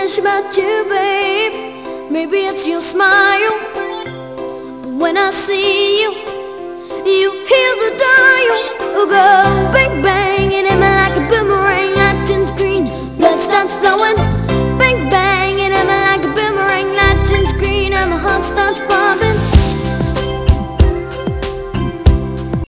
special about you, babe. Maybe it's your smile, but when I see you, you hear the dial. Oh, go bang bang, and hit me like a boomerang. Light turns green, blood starts flowing.